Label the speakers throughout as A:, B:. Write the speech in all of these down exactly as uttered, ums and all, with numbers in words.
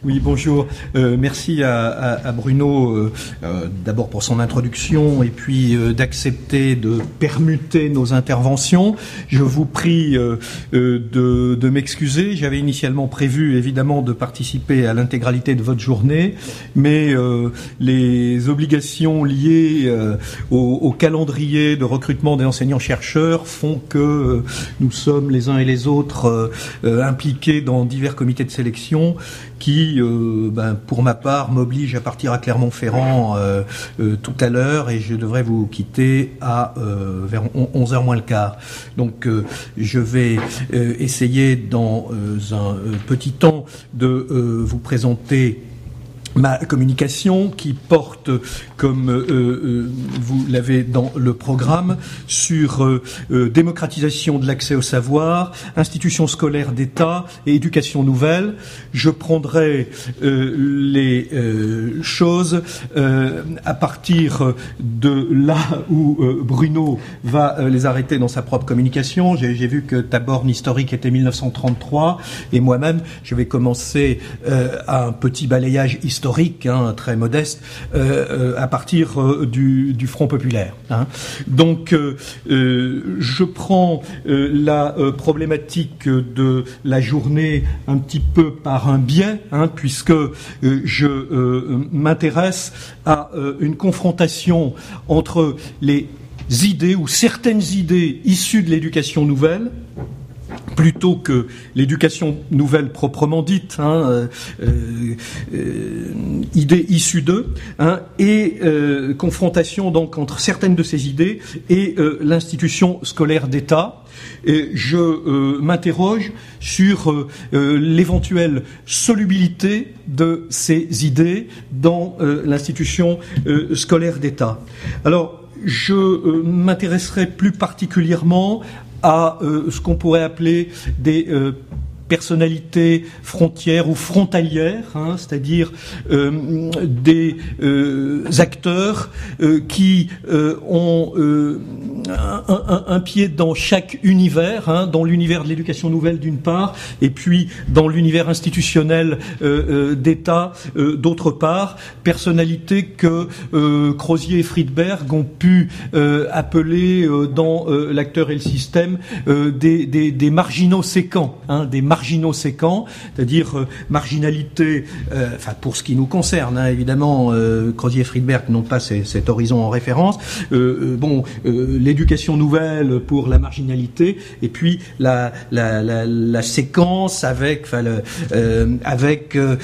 A: Oui, bonjour. Euh, merci à, à, à Bruno, euh, euh, d'abord pour son introduction et puis euh, d'accepter de permuter nos interventions. Je vous prie euh, euh, de, de m'excuser. J'avais initialement prévu, évidemment, de participer à l'intégralité de votre journée, mais euh, les obligations liées euh, au, au calendrier de recrutement des enseignants-chercheurs font que euh, nous sommes les uns et les autres euh, euh, impliqués dans divers comités de sélection qui, euh, ben, pour ma part, m'oblige à partir à Clermont-Ferrand euh, euh, tout à l'heure et je devrais vous quitter à euh, vers onze heures moins le quart. Donc, euh, je vais euh, essayer dans euh, un euh, petit temps de euh, vous présenter ma communication qui porte, comme euh, euh, vous l'avez dans le programme, sur euh, euh, démocratisation de l'accès au savoir, institutions scolaires d'État et éducation nouvelle. Je prendrai euh, les euh, choses euh, à partir de là où euh, Bruno va euh, les arrêter dans sa propre communication. J'ai, j'ai vu que ta borne historique était mille neuf cent trente-trois et moi-même, je vais commencer euh, à un petit balayage historique historique, hein, très modeste, euh, à partir euh, du, du Front populaire. Hein. Donc, euh, euh, je prends euh, la euh, problématique de la journée un petit peu par un biais, hein, puisque euh, je euh, m'intéresse à euh, une confrontation entre les idées ou certaines idées issues de l'éducation nouvelle, plutôt que l'éducation nouvelle proprement dite, hein, euh, euh, idées issues d'eux, hein, et euh, confrontation donc entre certaines de ces idées et euh, l'institution scolaire d'État. Et je euh, m'interroge sur euh, euh, l'éventuelle solubilité de ces idées dans euh, l'institution euh, scolaire d'État. Alors, je euh, m'intéresserai plus particulièrement à euh, ce qu'on pourrait appeler des euh, personnalités frontières ou frontalières, hein, c'est-à-dire euh, des euh, acteurs euh, qui euh, ont euh, un, un, un pied dans chaque univers, hein, dans l'univers de l'éducation nouvelle d'une part, et puis dans l'univers institutionnel euh, euh, d'État euh, d'autre part, personnalités que euh, Crozier et Friedberg ont pu euh, appeler euh, dans euh, l'acteur et le système euh, des, des, des marginaux séquents, hein, des marginaux séquents, c'est-à-dire euh, marginalité, euh, enfin pour ce qui nous concerne, hein, évidemment, euh, Crozier et Friedberg n'ont pas ces, cet horizon en référence. Euh, euh, bon, euh, l'éducation nouvelle pour la marginalité, et puis la, la, la, la séquence avec, enfin, le, euh, avec euh,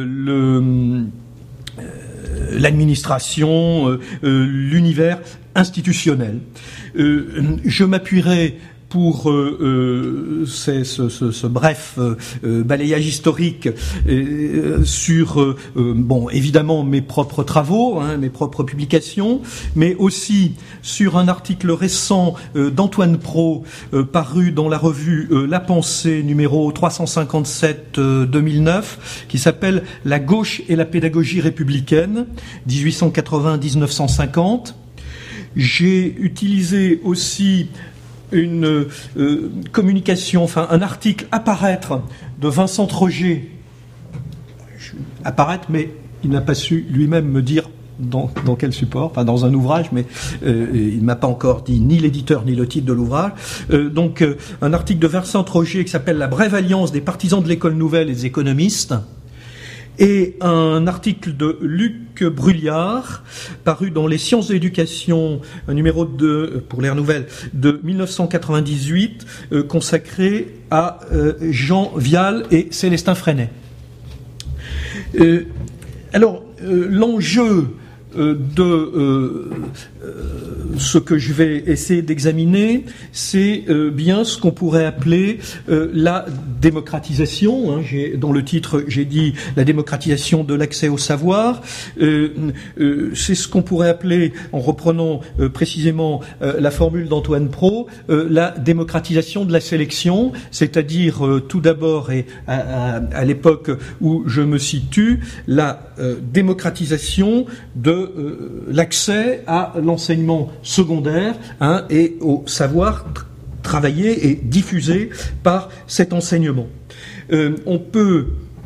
A: le euh, l'administration, euh, euh, l'univers institutionnel. Euh, je m'appuierai pour euh, euh, ce, ce, ce bref euh, balayage historique euh, sur, euh, bon, évidemment mes propres travaux, hein, mes propres publications, mais aussi sur un article récent euh, d'Antoine Pro, euh, paru dans la revue euh, La Pensée, numéro trois cent cinquante-sept euh, deux mille neuf, qui s'appelle « La gauche et la pédagogie républicaine, dix-huit cent quatre-vingts à dix-neuf cent cinquante ». J'ai utilisé aussi une euh, communication, enfin un article à paraître de Vincent Troget, à paraître, mais il n'a pas su lui-même me dire dans, dans quel support, enfin dans un ouvrage, mais euh, il ne m'a pas encore dit ni l'éditeur ni le titre de l'ouvrage. Euh, donc euh, un article de Vincent Troget qui s'appelle « La brève alliance des partisans de l'école nouvelle et des économistes », et un article de Luc Brulliard, paru dans Les Sciences de l'éducation, un numéro deux pour l'Air Nouvelle de mille neuf cent quatre-vingt-dix-huit, euh, consacré à euh, Jean Vial et Célestin Freinet. Euh, alors, euh, l'enjeu euh, de euh, euh, ce que je vais essayer d'examiner, c'est euh, bien ce qu'on pourrait appeler euh, la démocratisation. Hein, j'ai, dans le titre, j'ai dit la démocratisation de l'accès au savoir. Euh, euh, c'est ce qu'on pourrait appeler, en reprenant euh, précisément euh, la formule d'Antoine Pro, euh, la démocratisation de la sélection, c'est-à-dire euh, tout d'abord, et à, à, à l'époque où je me situe, la euh, démocratisation de euh, l'accès à l'enseignement secondaire, hein, et au savoir tr- travaillé et diffusé par cet enseignement. Euh, on peut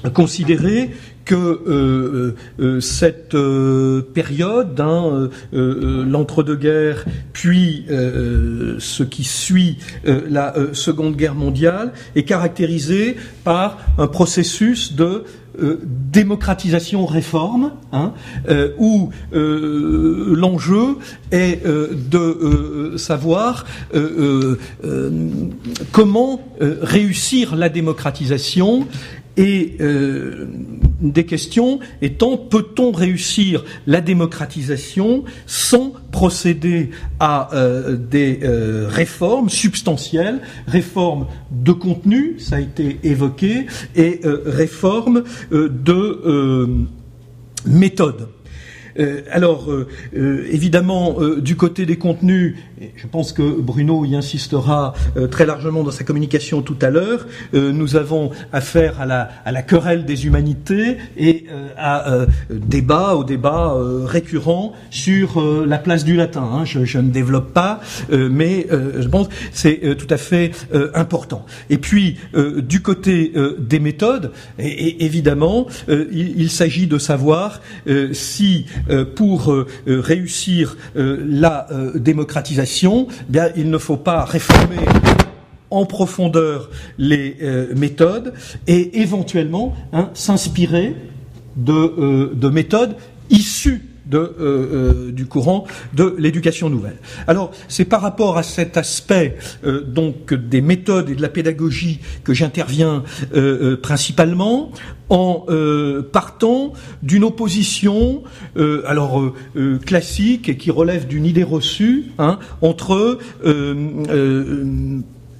A: considérer que euh, euh, cette euh, période, hein, euh, l'entre-deux-guerres, puis euh, ce qui suit euh, la euh, Seconde Guerre mondiale, est caractérisée par un processus de Euh, démocratisation-réforme, hein, euh, où euh, l'enjeu est euh, de euh, savoir euh, euh, comment euh, réussir la démocratisation. Et euh, des questions étant, peut-on réussir la démocratisation sans procéder à euh, des euh, réformes substantielles, réformes de contenu, ça a été évoqué, et euh, réformes euh, de euh, méthode. Euh, alors, euh, euh, évidemment, euh, du côté des contenus, et je pense que Bruno y insistera euh, très largement dans sa communication tout à l'heure, euh, nous avons affaire à la, à la querelle des humanités et euh, à euh, débat, au débat euh, récurrent sur euh, la place du latin. Hein. Je, je ne développe pas, euh, mais euh, je pense que c'est euh, tout à fait euh, important. Et puis, euh, du côté euh, des méthodes, et, et évidemment, euh, il, il s'agit de savoir euh, si Euh, pour euh, réussir euh, la euh, démocratisation, eh bien, il ne faut pas réformer en profondeur les euh, méthodes et éventuellement hein, s'inspirer de, euh, de méthodes issues de, euh, euh, du courant de l'éducation nouvelle. Alors, c'est par rapport à cet aspect euh, donc des méthodes et de la pédagogie que j'interviens euh, euh, principalement, en euh, partant d'une opposition euh, alors euh, euh, classique et qui relève d'une idée reçue hein, entre euh, euh,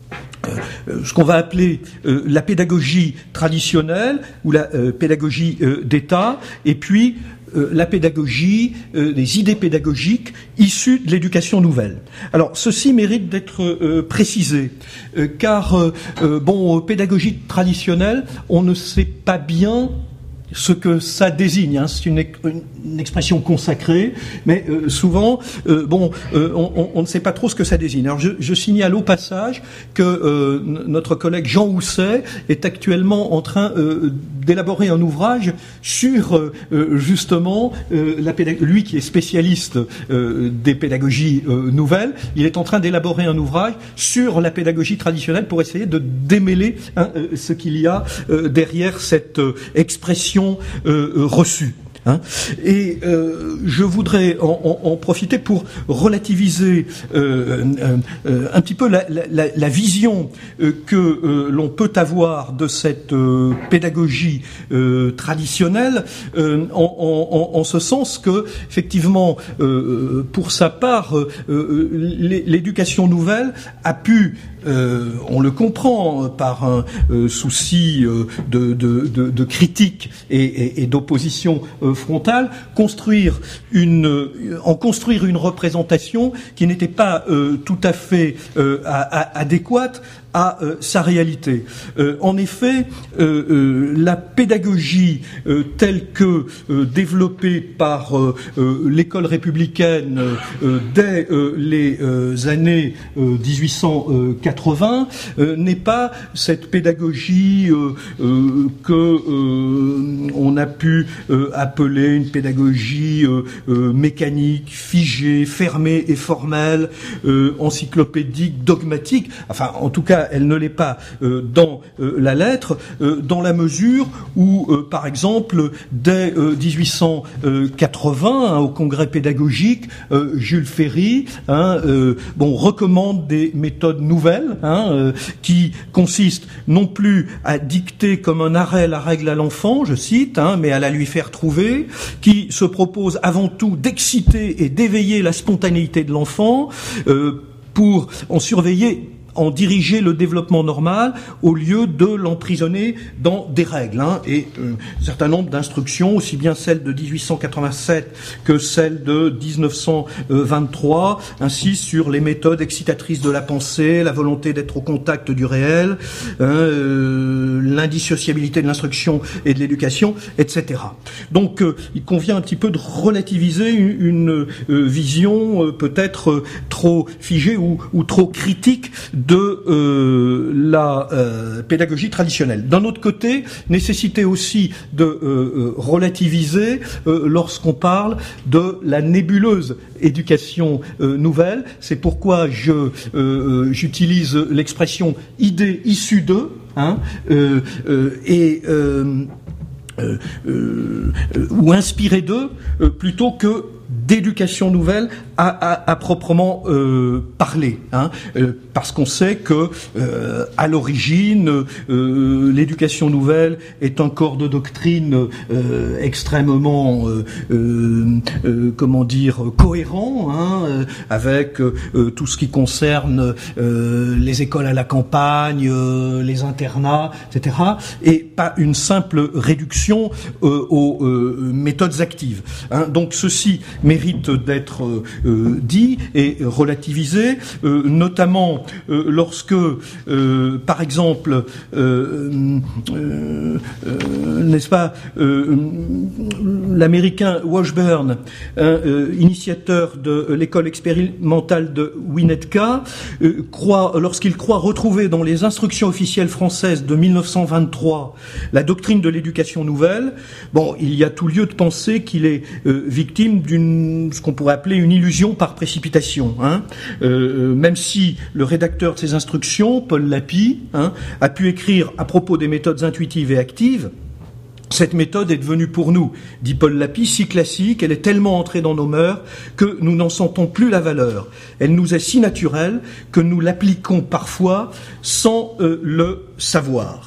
A: ce qu'on va appeler euh, la pédagogie traditionnelle ou la euh, pédagogie euh, d'État, et puis euh, la pédagogie, euh, des idées pédagogiques issues de l'éducation nouvelle. Alors, ceci mérite d'être euh, précisé, euh, car, euh, euh, bon, pédagogie traditionnelle, on ne sait pas bien ce que ça désigne, hein. C'est une, une expression consacrée, mais euh, souvent, euh, bon, euh, on, on ne sait pas trop ce que ça désigne. Alors, je, je signale au passage que euh, notre collègue Jean Housset est actuellement en train euh, d'élaborer un ouvrage sur euh, justement euh, la pédagogie. Lui qui est spécialiste euh, des pédagogies euh, nouvelles, il est en train d'élaborer un ouvrage sur la pédagogie traditionnelle pour essayer de démêler hein, euh, ce qu'il y a euh, derrière cette euh, expression Euh, reçue. Hein. Et euh, je voudrais en, en, en profiter pour relativiser euh, euh, un petit peu la, la, la vision euh, que euh, l'on peut avoir de cette euh, pédagogie euh, traditionnelle, euh, en, en, en ce sens que, effectivement, euh, pour sa part, euh, l'éducation nouvelle a pu Euh, on le comprend par un euh, souci euh, de, de, de, de critique et, et, et d'opposition euh, frontale, construire une, euh, en construire une représentation qui n'était pas euh, tout à fait euh, à, à, adéquate à euh, sa réalité. Euh, en effet, euh, euh, la pédagogie euh, telle que euh, développée par euh, euh, l'école républicaine euh, dès euh, les euh, années euh, dix-huit cent quatre-vingts euh, n'est pas cette pédagogie euh, euh, que euh, on a pu euh, appeler une pédagogie euh, euh, mécanique, figée, fermée et formelle, euh, encyclopédique, dogmatique. Enfin, en tout cas, elle ne l'est pas euh, dans euh, la lettre, euh, dans la mesure où, euh, par exemple, dès euh, dix-huit cent quatre-vingts, hein, au congrès pédagogique, euh, Jules Ferry, hein, euh, bon, recommande des méthodes nouvelles, hein, euh, qui consistent non plus à dicter comme un arrêt la règle à l'enfant, je cite, hein, mais à la lui faire trouver, qui se propose avant tout d'exciter et d'éveiller la spontanéité de l'enfant euh, pour en surveiller, en diriger le développement normal au lieu de l'emprisonner dans des règles. Hein, et euh, un certain nombre d'instructions, aussi bien celles de dix-huit cent quatre-vingt-sept que celles de dix-neuf cent vingt-trois, insistent sur les méthodes excitatrices de la pensée, la volonté d'être au contact du réel, hein, euh, l'indissociabilité de l'instruction et de l'éducation, et cetera. Donc euh, il convient un petit peu de relativiser une, une euh, vision euh, peut-être euh, trop figée ou, ou trop critique de euh, la euh, pédagogie traditionnelle. D'un autre côté, nécessité aussi de euh, relativiser euh, lorsqu'on parle de la nébuleuse éducation euh, nouvelle. C'est pourquoi je euh, j'utilise l'expression idée issue d'eux, hein, euh, euh, et euh, euh, euh, ou inspirée d'eux, euh, plutôt que d'éducation nouvelle à, à, à proprement euh, parler, hein, euh, parce qu'on sait que euh, à l'origine euh, l'éducation nouvelle est un corps de doctrine euh, extrêmement euh, euh, euh, comment dire cohérent, hein, euh, avec euh, tout ce qui concerne euh, les écoles à la campagne, euh, les internats, et cetera, et pas une simple réduction euh, aux euh, méthodes actives, hein. Donc ceci mérite d'être euh, dit et relativisé, euh, notamment euh, lorsque, euh, par exemple, euh, euh, euh, n'est-ce pas, euh, l'Américain Washburn, hein, euh, initiateur de l'école expérimentale de Winnetka, euh, croit, lorsqu'il croit retrouver dans les instructions officielles françaises de mille neuf cent vingt-trois la doctrine de l'éducation nouvelle, bon, il y a tout lieu de penser qu'il est euh, victime d'une, ce qu'on pourrait appeler une illusion par précipitation, hein. Euh, même si le rédacteur de ces instructions, Paul Lapie, hein, a pu écrire à propos des méthodes intuitives et actives: cette méthode est devenue pour nous, dit Paul Lapie, si classique, elle est tellement entrée dans nos mœurs que nous n'en sentons plus la valeur. Elle nous est si naturelle que nous l'appliquons parfois sans euh, le savoir.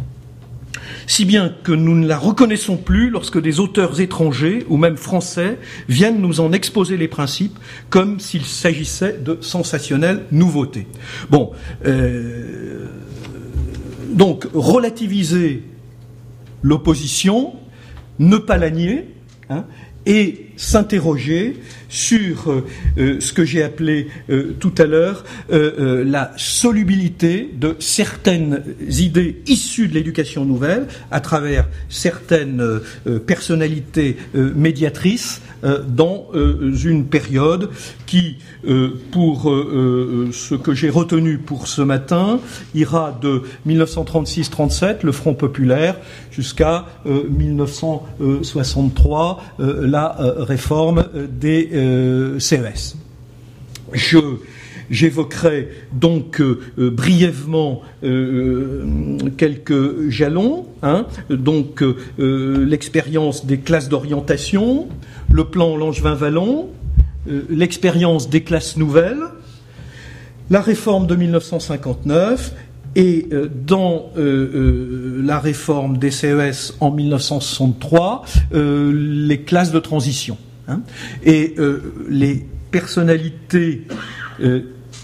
A: Si bien que nous ne la reconnaissons plus lorsque des auteurs étrangers, ou même français, viennent nous en exposer les principes, comme s'il s'agissait de sensationnelles nouveautés. Bon, euh, donc, relativiser l'opposition, ne pas la nier, hein, et s'interroger sur euh, ce que j'ai appelé euh, tout à l'heure euh, euh, la solubilité de certaines idées issues de l'éducation nouvelle à travers certaines euh, personnalités euh, médiatrices euh, dans euh, une période qui, euh, pour euh, ce que j'ai retenu pour ce matin, ira de mille neuf cent trente-six trente-sept, le Front populaire, jusqu'à euh, mille neuf cent soixante-trois, euh, la euh, réforme des euh, C E S. Je J'évoquerai donc euh, brièvement euh, quelques jalons, hein, donc euh, l'expérience des classes d'orientation, le plan Langevin-Vallon, euh, l'expérience des classes nouvelles, la réforme de mille neuf cent cinquante-neuf, et euh, dans euh, euh, la réforme des C E S en mille neuf cent soixante-trois, euh, les classes de transition, hein, et euh, les personnalités euh,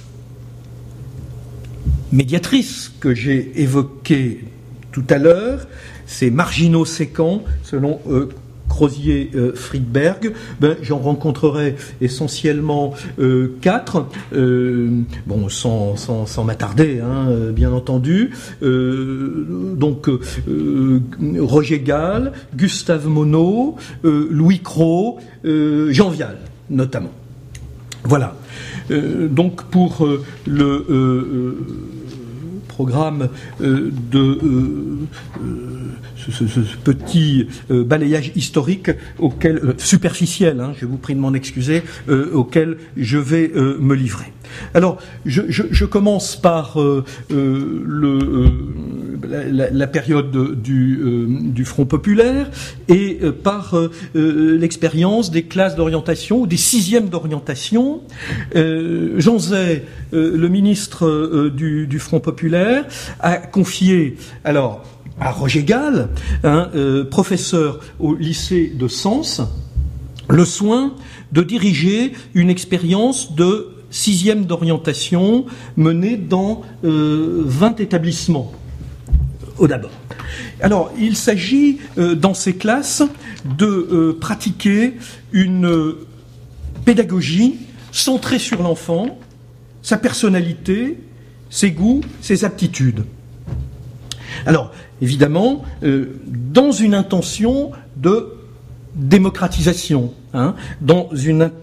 A: médiatrices que j'ai évoquées tout à l'heure, ces marginaux séquents, selon euh, Crozier-Friedberg, ben, j'en rencontrerai essentiellement euh, quatre, euh, bon, sans, sans, sans m'attarder, hein, bien entendu. Euh, donc, euh, Roger Gall, Gustave Monod, euh, Louis Cros, euh, Jean Vial, notamment. Voilà. Euh, donc, pour euh, le euh, euh, programme euh, de euh, euh, ce, ce, ce petit euh, balayage historique auquel euh, superficiel, hein, je vous prie de m'en excuser, euh, auquel je vais euh, me livrer. Alors, je, je, je commence par euh, euh, le, euh, la, la période du, euh, du Front populaire et euh, par euh, l'expérience des classes d'orientation ou des sixièmes d'orientation. Euh, Jean Zay, euh, le ministre euh, du, du Front populaire, a confié alors à Roger Gall, hein, euh, professeur au lycée de Sens, le soin de diriger une expérience de sixième d'orientation menée dans euh, vingt établissements au d'abord. Alors, il s'agit euh, dans ces classes de euh, pratiquer une pédagogie centrée sur l'enfant, sa personnalité, ses goûts, ses aptitudes. Alors, évidemment, euh, dans une intention de démocratisation, hein, dans une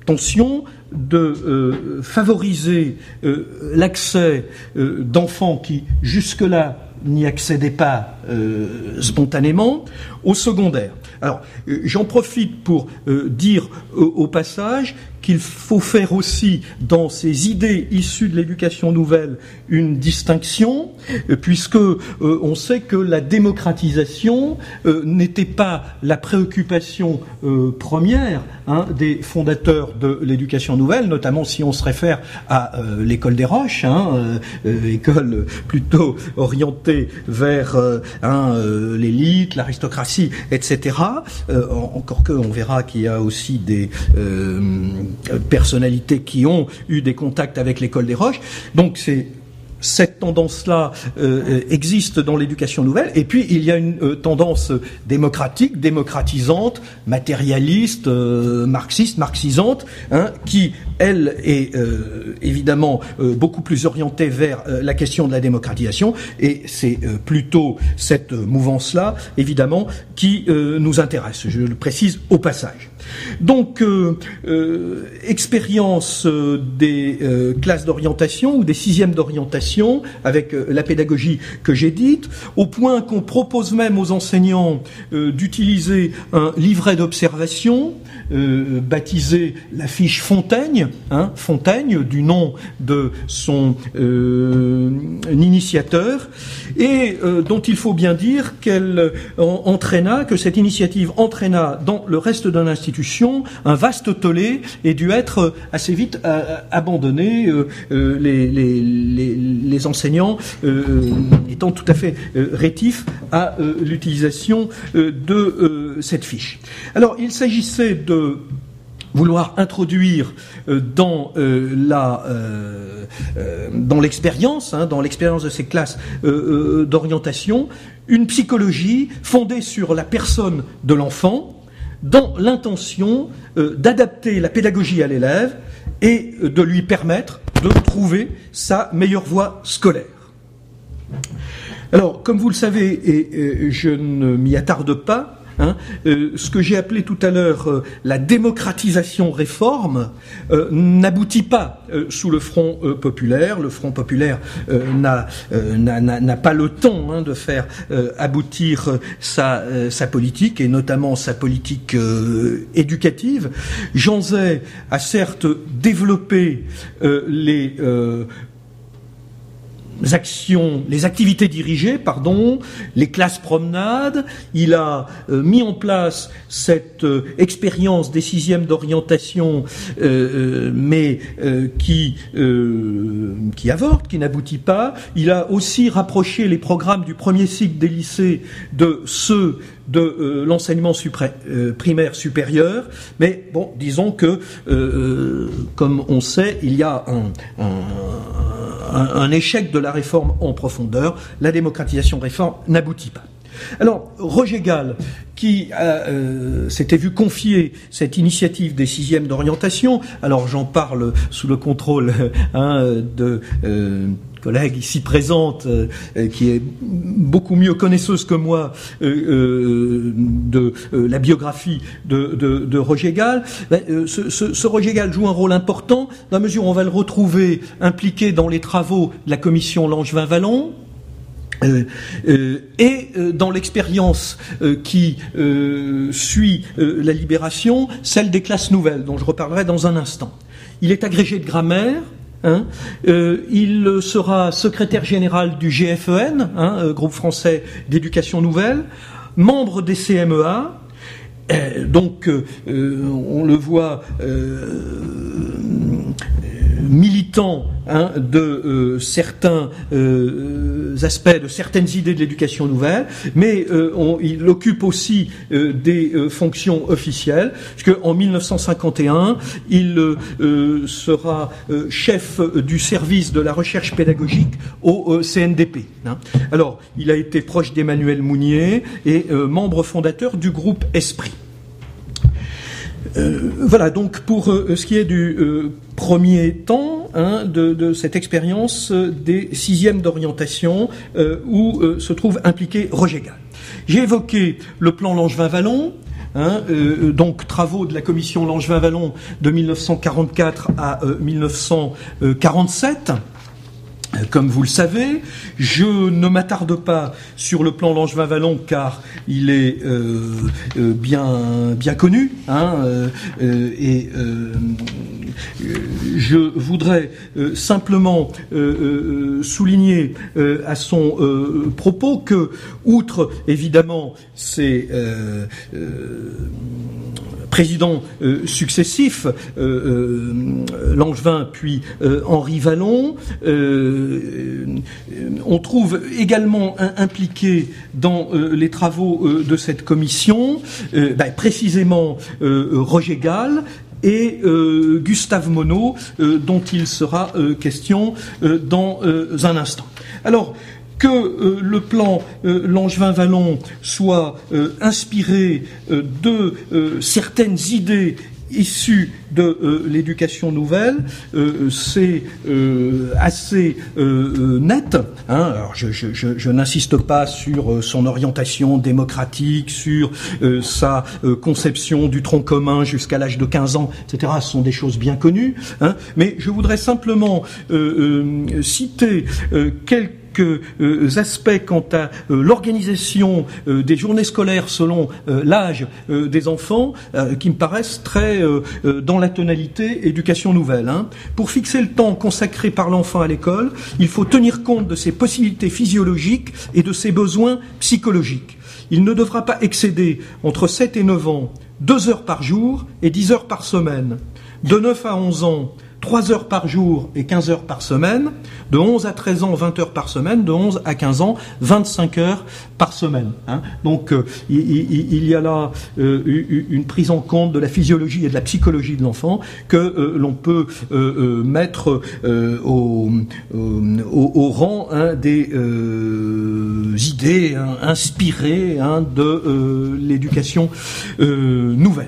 A: l'intention de euh, favoriser euh, l'accès euh, d'enfants qui jusque-là n'y accédaient pas euh, spontanément au secondaire. Alors, euh, j'en profite pour euh, dire euh, au passage qu'il faut faire aussi dans ces idées issues de l'éducation nouvelle une distinction, euh, puisque euh, on sait que la démocratisation euh, n'était pas la préoccupation euh, première hein, des fondateurs de l'éducation nouvelle, notamment si on se réfère à euh, l'école des Roches, hein, euh, école plutôt orientée vers euh, hein, euh, l'élite, l'aristocratie, et cetera. Euh, encore que, on verra qu'il y a aussi des euh, personnalités qui ont eu des contacts avec l'école des Roches. Donc c'est cette tendance-là euh, existe dans l'éducation nouvelle, et puis il y a une euh, tendance démocratique, démocratisante, matérialiste, euh, marxiste, marxisante, hein, qui, elle, est euh, évidemment euh, beaucoup plus orientée vers euh, la question de la démocratisation, et c'est euh, plutôt cette mouvance-là, évidemment, qui euh, nous intéresse, je le précise au passage. Donc, euh, euh, expérience euh, des euh, classes d'orientation ou des sixièmes d'orientation avec euh, la pédagogie que j'ai dite, au point qu'on propose même aux enseignants euh, d'utiliser un livret d'observation euh, baptisé la fiche Fontaigne, hein, Fontaigne, du nom de son euh, initiateur, et euh, dont il faut bien dire qu'elle en, entraîna, que cette initiative entraîna dans le reste de l'institution un vaste tollé et dû être assez vite euh, abandonné, euh, euh, les, les, les, les enseignants euh, étant tout à fait euh, rétifs à euh, l'utilisation euh, de euh, cette fiche. Alors, il s'agissait de vouloir introduire euh, dans euh, la euh, euh, dans l'expérience, hein, dans l'expérience de ces classes euh, euh, d'orientation, une psychologie fondée sur la personne de l'enfant, dans l'intention euh, d'adapter la pédagogie à l'élève et euh, de lui permettre de trouver sa meilleure voie scolaire. Alors, comme vous le savez, et, et je ne m'y attarde pas, Hein, euh, ce que j'ai appelé tout à l'heure euh, la démocratisation réforme euh, n'aboutit pas euh, sous le Front euh, populaire. Le Front populaire euh, n'a, euh, n'a, n'a pas le temps hein, de faire euh, aboutir euh, sa, euh, sa politique, et notamment sa politique euh, éducative. Jean Zay a certes développé euh, les euh, actions, les activités dirigées, pardon, les classes promenades. Il a euh, mis en place cette euh, expérience des sixièmes d'orientation, euh, mais euh, qui euh, qui avorte, qui n'aboutit pas. Il a aussi rapproché les programmes du premier cycle des lycées de ceux de euh, l'enseignement supré- euh, primaire supérieur, mais bon, disons que, euh, comme on sait, il y a un, un, un, un échec de la réforme en profondeur. La démocratisation réforme n'aboutit pas. Alors, Roger Gall, qui a, euh, s'était vu confier cette initiative des sixièmes d'orientation, alors j'en parle sous le contrôle hein, de... Euh, collègue ici présente, euh, qui est beaucoup mieux connaisseuse que moi euh, euh, de euh, la biographie de, de, de Roger Gall. Ben, euh, ce, ce, ce Roger Gall joue un rôle important dans la mesure où on va le retrouver impliqué dans les travaux de la commission Langevin-Vallon. Euh, euh, et euh, dans l'expérience euh, qui euh, suit euh, la libération, celle des classes nouvelles, dont je reparlerai dans un instant. Il est agrégé de grammaire. Hein, euh, il sera secrétaire général du G F E N, hein, euh, groupe français d'éducation nouvelle, membre des C M E A. Euh, donc, euh, on le voit euh, militant hein, de euh, certains euh, aspects, de certaines idées de l'éducation nouvelle, mais euh, on, il occupe aussi euh, des euh, fonctions officielles, puisqu'en mille neuf cent cinquante et un, il euh, sera euh, chef du service de la recherche pédagogique au euh, C N D P. Hein. Alors, il a été proche d'Emmanuel Mounier et euh, membre fondateur du groupe Esprit. Euh, voilà, donc pour euh, ce qui est du euh, premier temps hein, de, de cette expérience euh, des sixièmes d'orientation euh, où euh, se trouve impliqué Roger Gall. J'ai évoqué le plan Langevin-Vallon. hein, euh, donc travaux de la commission Langevin-Wallon de mille neuf cent quarante-quatre à euh, mille neuf cent quarante-sept. Comme vous le savez, je ne m'attarde pas sur le plan Langevin-Wallon car il est euh, euh, bien bien connu, hein, euh, et euh, je voudrais euh, simplement euh, euh, souligner euh, à son euh, propos que, outre évidemment ces euh, euh, présidents euh, successifs, euh, euh, Langevin puis euh, Henri Wallon, euh, on trouve également un, impliqué dans euh, les travaux euh, de cette commission, euh, bah, précisément euh, Roger Gall et euh, Gustave Monod, euh, dont il sera euh, question euh, dans euh, un instant. Alors, que euh, le plan euh, Langevin-Wallon soit euh, inspiré euh, de euh, certaines idées issues de euh, l'éducation nouvelle, euh, c'est euh, assez euh, net. Hein. Alors, je, je, je, je n'insiste pas sur euh, son orientation démocratique, sur euh, sa euh, conception du tronc commun jusqu'à l'âge de quinze ans, et cetera. Ce sont des choses bien connues. Hein. Mais je voudrais simplement euh, euh, citer euh, quelques quelques euh, aspects quant à euh, l'organisation euh, des journées scolaires selon euh, l'âge euh, des enfants euh, qui me paraissent très euh, euh, dans la tonalité éducation nouvelle. Hein. Pour fixer le temps consacré par l'enfant à l'école, il faut tenir compte de ses possibilités physiologiques et de ses besoins psychologiques. Il ne devra pas excéder entre sept et neuf ans deux heures par jour et dix heures par semaine. De neuf à onze ans, trois heures par jour et quinze heures par semaine, de onze à treize ans, vingt heures par semaine, de onze à quinze ans, vingt-cinq heures par semaine. Hein. Donc euh, il, il, il y a là euh, une prise en compte de la physiologie et de la psychologie de l'enfant que euh, l'on peut euh, euh, mettre euh, au, au, au rang hein, des euh, idées hein, inspirées hein, de euh, l'éducation euh, nouvelle.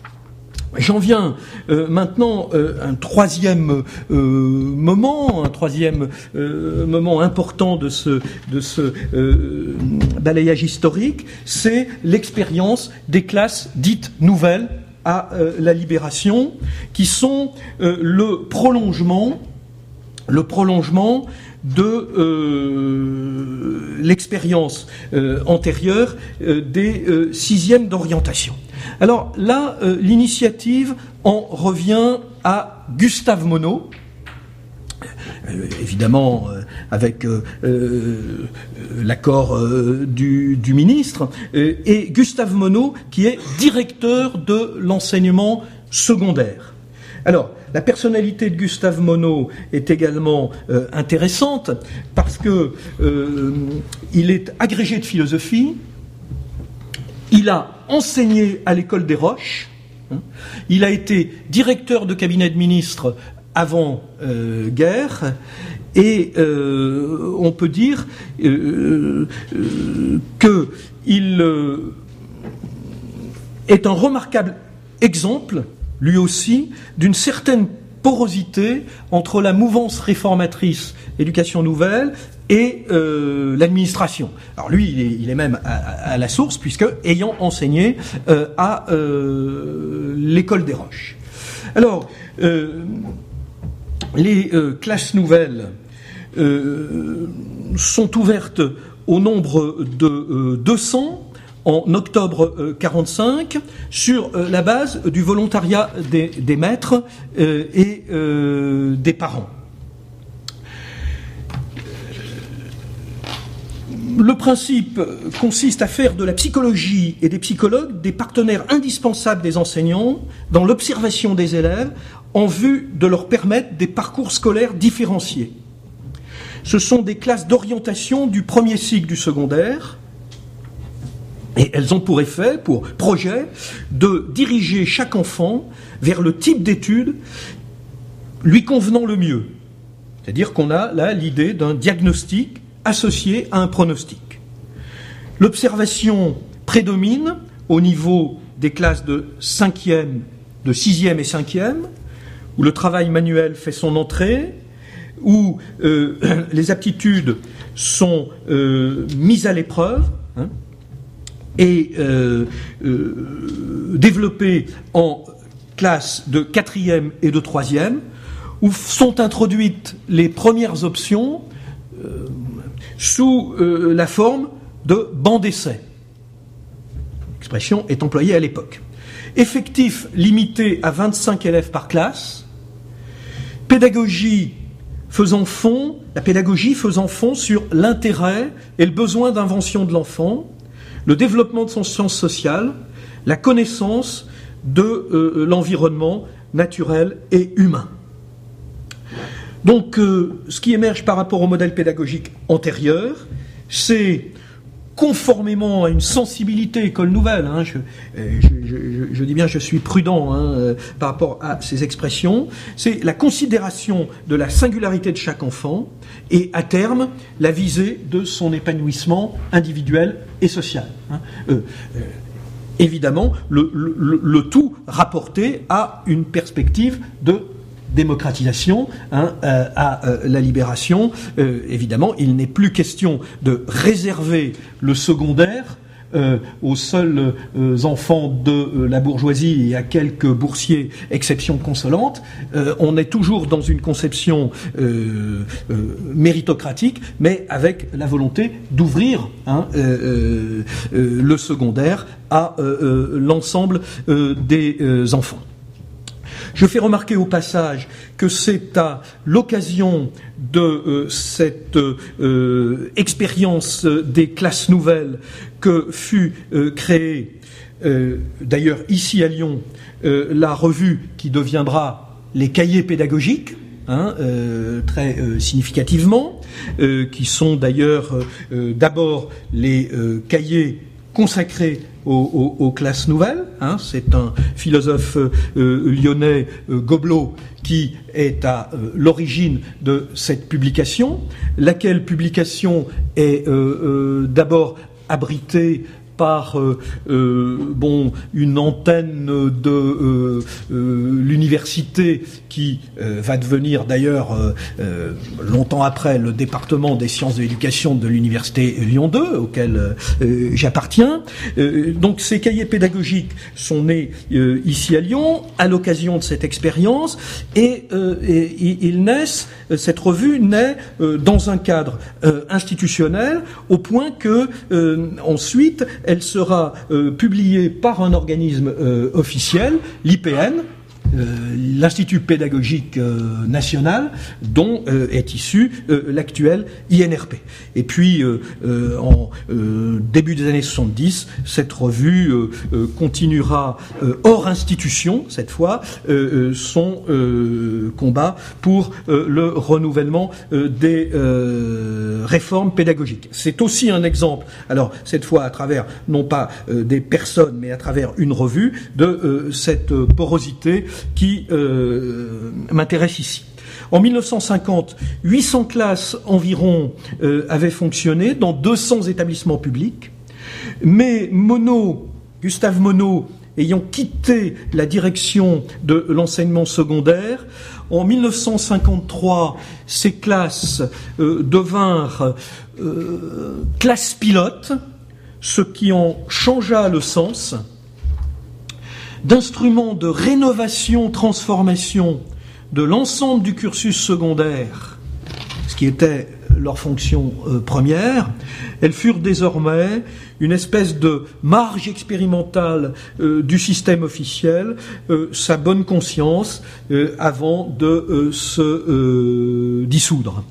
A: J'en viens euh, maintenant euh, un troisième euh, moment, un troisième euh, moment important de ce de ce euh, balayage historique, c'est l'expérience des classes dites nouvelles à euh, la Libération, qui sont euh, le prolongement, le prolongement de euh, l'expérience euh, antérieure euh, des euh, sixièmes d'orientation. Alors là, euh, l'initiative en revient à Gustave Monod, euh, évidemment euh, avec euh, euh, l'accord euh, du, du ministre, euh, et Gustave Monod qui est directeur de l'enseignement secondaire. Alors, la personnalité de Gustave Monod est également euh, intéressante parce que euh, il est agrégé de philosophie, il a enseigné à l'école des Roches, hein, il a été directeur de cabinet de ministre avant euh, guerre, et euh, on peut dire euh, euh, qu'il euh, est un remarquable exemple, lui aussi, d'une certaine porosité entre la mouvance réformatrice éducation nouvelle et euh, l'administration. Alors lui, il est, il est même à, à la source, puisque ayant enseigné euh, à euh, l'école des Roches. Alors, euh, les euh, classes nouvelles euh, sont ouvertes au nombre de euh, deux cents en octobre euh, quarante-cinq, sur euh, la base du volontariat des, des maîtres euh, et euh, des parents. Le principe consiste à faire de la psychologie et des psychologues des partenaires indispensables des enseignants dans l'observation des élèves en vue de leur permettre des parcours scolaires différenciés. Ce sont des classes d'orientation du premier cycle du secondaire, et elles ont pour effet, pour projet, de diriger chaque enfant vers le type d'études lui convenant le mieux. C'est-à-dire qu'on a là l'idée d'un diagnostic associé à un pronostic. L'observation prédomine au niveau des classes de cinquième, de sixième et cinquième, où le travail manuel fait son entrée, où euh, les aptitudes sont euh, mises à l'épreuve, hein, est euh, euh, développée en classe de quatrième et de troisième, où sont introduites les premières options euh, sous euh, la forme de banc d'essai. L'expression est employée à l'époque. Effectif limité à vingt-cinq élèves par classe, pédagogie faisant fond, la pédagogie faisant fond sur l'intérêt et le besoin d'invention de l'enfant, le développement de son science sociale, la connaissance de euh, l'environnement naturel et humain. Donc, euh, ce qui émerge par rapport au modèle pédagogique antérieur, c'est, conformément à une sensibilité école nouvelle, hein, je, je, je, je dis bien je suis prudent hein, euh, par rapport à ces expressions, c'est la considération de la singularité de chaque enfant et, à terme, la visée de son épanouissement individuel et social. Hein. Euh, euh, évidemment, le, le, le tout rapporté à une perspective de démocratisation, hein, euh, à euh, la libération. Euh, évidemment, il n'est plus question de réserver le secondaire euh, aux seuls euh, enfants de euh, la bourgeoisie et à quelques boursiers, exception consolante. Euh, on est toujours dans une conception euh, euh, méritocratique, mais avec la volonté d'ouvrir hein, euh, euh, le secondaire à euh, euh, l'ensemble euh, des euh, enfants. Je fais remarquer au passage que c'est à l'occasion de euh, cette euh, expérience des classes nouvelles que fut euh, créée, euh, d'ailleurs ici à Lyon, euh, la revue qui deviendra les cahiers pédagogiques, hein, euh, très euh, significativement, euh, qui sont d'ailleurs euh, d'abord les euh, cahiers consacrés Aux, aux, aux classes nouvelles. Hein. C'est un philosophe euh, lyonnais, euh, Gobelot, qui est à euh, l'origine de cette publication, laquelle publication est euh, euh, d'abord abritée par euh, euh, bon, une antenne de euh, euh, l'université qui euh, va devenir d'ailleurs euh, euh, longtemps après le département des sciences de l'éducation de l'université Lyon deux auquel euh, j'appartiens. Euh, donc ces cahiers pédagogiques sont nés euh, ici à Lyon à l'occasion de cette expérience et, euh, et, et ils naissent, cette revue naît euh, dans un cadre euh, institutionnel au point que euh, ensuite elle sera euh, publiée par un organisme euh, officiel, l'I P N, euh, l'Institut pédagogique euh, national, dont euh, est issu euh, l'actuel I N R P. Et puis, euh, euh, en euh, début des années soixante-dix, cette revue euh, euh, continuera euh, hors institution, cette fois, euh, euh, son euh, combat pour euh, le renouvellement euh, des euh, réformes pédagogiques. C'est aussi un exemple, alors cette fois à travers non pas euh, des personnes, mais à travers une revue, de euh, cette porosité qui euh, m'intéresse ici. En mille neuf cent cinquante, huit cents classes environ euh, avaient fonctionné dans deux cents établissements publics, mais Monod, Gustave Monod, ayant quitté la direction de l'enseignement secondaire, en mille neuf cent cinquante-trois, ces classes euh, devinrent euh, classes pilotes, ce qui en changea le sens, d'instruments de rénovation, transformation de l'ensemble du cursus secondaire, ce qui était leur fonction euh, première. Elles furent désormais une espèce de marge expérimentale euh, du système officiel, euh, sa bonne conscience, euh, avant de euh, se euh, dissoudre.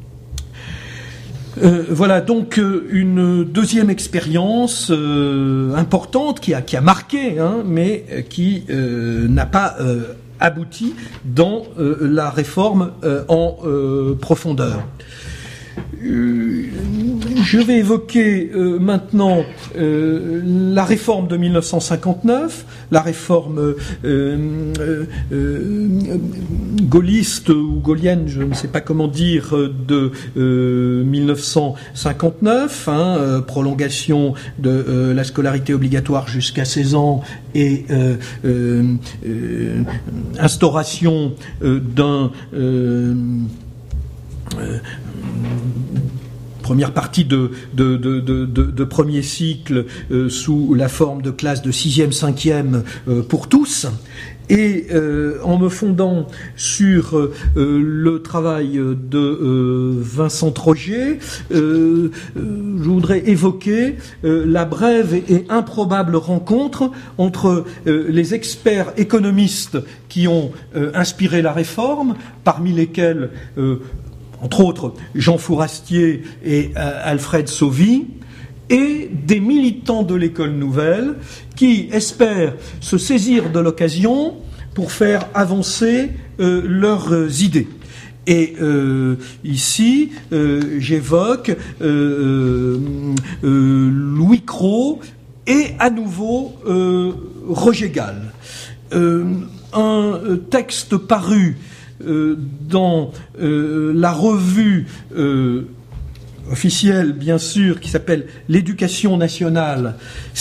A: Euh, voilà donc euh, une deuxième expérience euh, importante qui a, qui a marqué, hein, mais euh, qui euh, n'a pas euh, abouti dans euh, la réforme euh, en euh, profondeur. Euh, je vais évoquer euh, maintenant euh, la réforme de mille neuf cent cinquante-neuf, la réforme euh, euh, euh, gaulliste ou gaulienne, je ne sais pas comment dire, de euh, mille neuf cent cinquante-neuf, hein, euh, prolongation de euh, la scolarité obligatoire jusqu'à seize ans et euh, euh, euh, instauration euh, d'un euh, euh, première partie de, de, de, de, de, de premier cycle euh, sous la forme de classes de sixième, cinquième euh, pour tous. Et euh, en me fondant sur euh, le travail de euh, Vincent Trogier, euh, euh, je voudrais évoquer euh, la brève et improbable rencontre entre euh, les experts économistes qui ont euh, inspiré la réforme, parmi lesquels, euh, entre autres, Jean Fourastier et euh, Alfred Sauvy, et des militants de l'école nouvelle qui espèrent se saisir de l'occasion pour faire avancer euh, leurs euh, idées. Et euh, ici, euh, j'évoque euh, euh, Louis Cros et à nouveau euh, Roger Gall. Euh, un texte paru euh, dans euh, la revue euh, officielle, bien sûr, qui s'appelle l'Éducation nationale,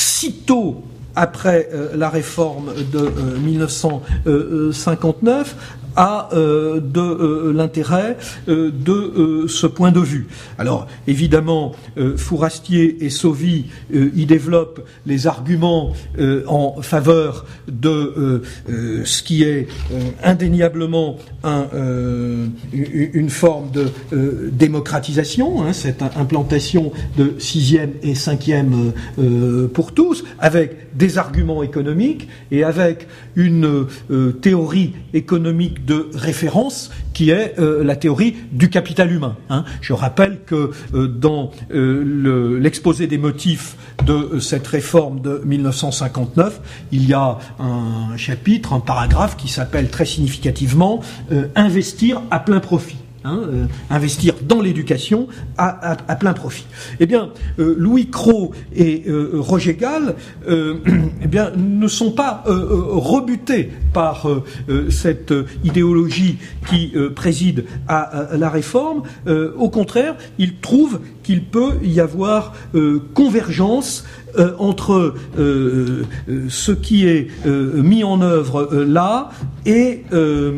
A: sitôt après euh, la réforme de euh, mille neuf cent cinquante-neuf, a euh, de euh, l'intérêt euh, de euh, ce point de vue. Alors, évidemment, euh, Fourastier et Sauvy euh, y développent les arguments euh, en faveur de euh, euh, ce qui est euh, indéniablement un, euh, une forme de euh, démocratisation, hein, cette implantation de sixième et cinquième euh, pour tous, avec des arguments économiques et avec une euh, théorie économique de référence qui est euh, la théorie du capital humain. Hein. Je rappelle que euh, dans euh, le, l'exposé des motifs de euh, cette réforme de mille neuf cent cinquante-neuf, il y a un chapitre, un paragraphe qui s'appelle très significativement euh, « Investir à plein profit ». Hein, euh, investir dans l'éducation à, à, à plein profit. Eh bien, euh, Louis Cros et euh, Roger Gall, euh, eh bien, ne sont pas euh, rebutés par euh, cette idéologie qui euh, préside à, à la réforme. Euh, au contraire, ils trouvent qu'il peut y avoir euh, convergence euh, entre euh, euh, ce qui est euh, mis en œuvre euh, là et euh,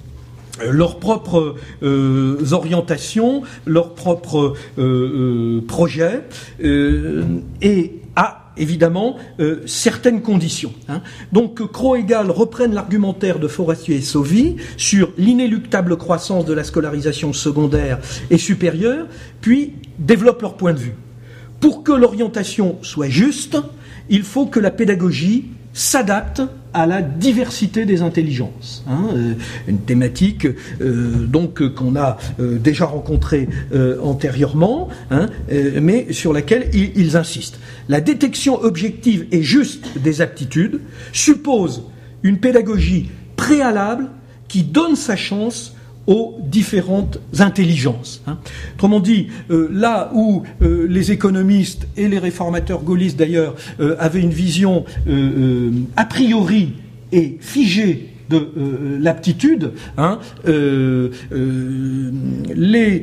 A: leurs propres euh, orientations, leurs propres euh, euh, projets, euh, et à évidemment euh, certaines conditions. Hein. Donc Cros et Gall reprennent l'argumentaire de Fourastier et Sauvy sur l'inéluctable croissance de la scolarisation secondaire et supérieure, puis développent leur point de vue. Pour que l'orientation soit juste, il faut que la pédagogie s'adapte à la diversité des intelligences. Hein, euh, une thématique euh, donc qu'on a euh, déjà rencontrée euh, antérieurement, hein, euh, mais sur laquelle ils, ils insistent. La détection objective et juste des aptitudes suppose une pédagogie préalable qui donne sa chance aux différentes intelligences. Hein. Autrement dit, euh, là où euh, les économistes et les réformateurs gaullistes d'ailleurs euh, avaient une vision euh, euh, a priori et figée de euh, l'aptitude, hein, euh, euh, les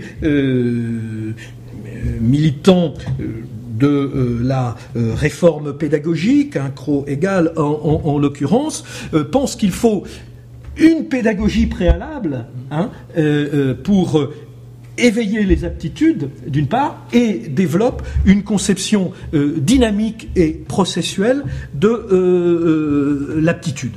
A: euh, militants euh, de euh, la euh, réforme pédagogique, hein, Cros et Gall en, en, en l'occurrence, euh, pensent qu'il faut une pédagogie préalable hein, euh, euh, pour euh, éveiller les aptitudes, d'une part, et développe une conception euh, dynamique et processuelle de euh, euh, l'aptitude.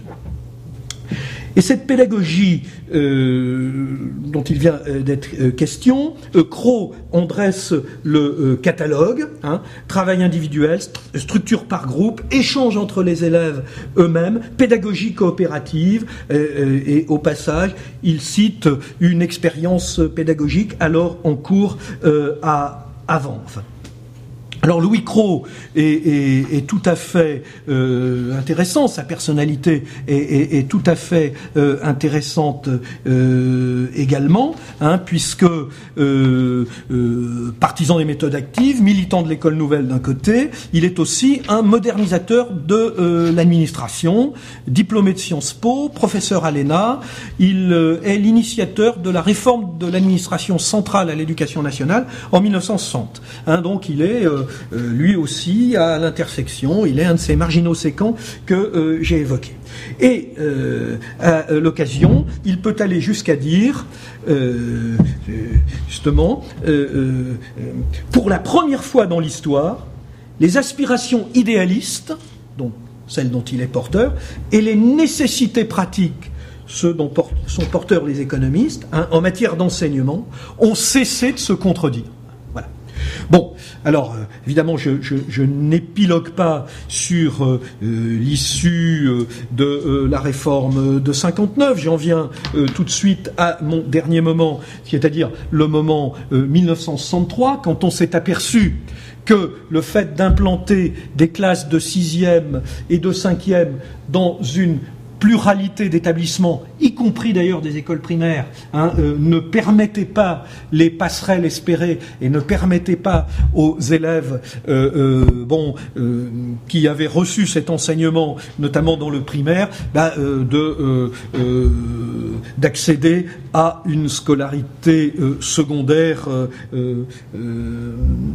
A: Et cette pédagogie euh, dont il vient euh, d'être euh, question, euh, Cros en dresse le euh, catalogue, hein, travail individuel, st- structure par groupe, échange entre les élèves eux-mêmes, pédagogie coopérative, euh, euh, et au passage, il cite une expérience pédagogique alors en cours euh, à avant. Enfin, alors Louis Cros est, est, est tout à fait euh, intéressant, sa personnalité est, est, est tout à fait euh, intéressante euh, également, hein, puisque euh, euh, partisan des méthodes actives, militant de l'école nouvelle d'un côté, il est aussi un modernisateur de euh, l'administration, diplômé de Sciences Po, professeur à l'E N A, il euh, est l'initiateur de la réforme de l'administration centrale à l'éducation nationale en mille neuf cent soixante. Hein, donc il est euh, euh, lui aussi à l'intersection, il est un de ces marginaux séquents que euh, j'ai évoqués. Et euh, à l'occasion, il peut aller jusqu'à dire, euh, justement, euh, euh, pour la première fois dans l'histoire, les aspirations idéalistes, donc celles dont il est porteur, et les nécessités pratiques, ceux dont portent, sont porteurs les économistes, hein, en matière d'enseignement, ont cessé de se contredire. Voilà. Bon, alors, euh, évidemment, je, je, je n'épilogue pas sur euh, l'issue euh, de euh, la réforme de cinquante-neuf. J'en viens euh, tout de suite à mon dernier moment, c'est-à-dire le moment euh, mille neuf cent soixante-trois, quand on s'est aperçu que le fait d'implanter des classes de sixième et de cinquième dans une pluralité d'établissements, y compris d'ailleurs des écoles primaires, hein, euh, ne permettait pas les passerelles espérées et ne permettait pas aux élèves euh, euh, bon, euh, qui avaient reçu cet enseignement, notamment dans le primaire, bah, euh, de, euh, euh, d'accéder à une scolarité euh, secondaire. Euh, euh,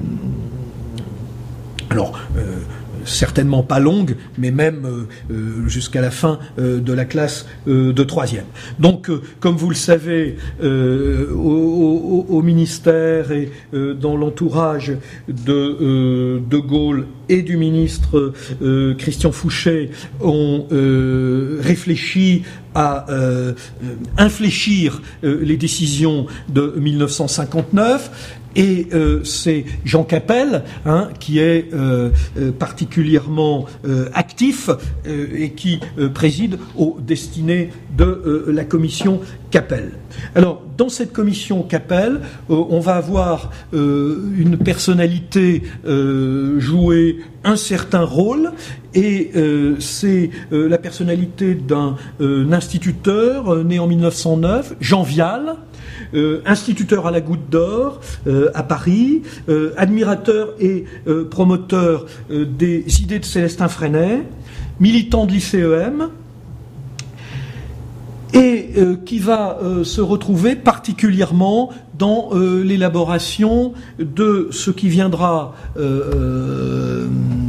A: alors, euh, certainement pas longue, mais même euh, euh, jusqu'à la fin euh, de la classe euh, de troisième. Donc, euh, comme vous le savez, euh, au, au, au ministère et euh, dans l'entourage de euh, De Gaulle et du ministre euh, Christian Fouché, ont euh, réfléchi à euh, infléchir euh, les décisions de mille neuf cent cinquante-neuf. Et euh, c'est Jean Capelle, hein, qui est euh, euh, particulièrement euh, actif euh, et qui euh, préside aux destinées de euh, la commission Capelle. Alors, dans cette commission Capelle, euh, on va avoir euh, une personnalité euh, jouer un certain rôle, et euh, c'est euh, la personnalité d'un euh, instituteur euh, né en mille neuf cent neuf, Jean Vial, Euh, instituteur à la Goutte d'Or euh, à Paris, euh, admirateur et euh, promoteur euh, des idées de Célestin Freinet, militant de l'I C E M, et euh, qui va euh, se retrouver particulièrement dans euh, l'élaboration de ce qui viendra euh, euh,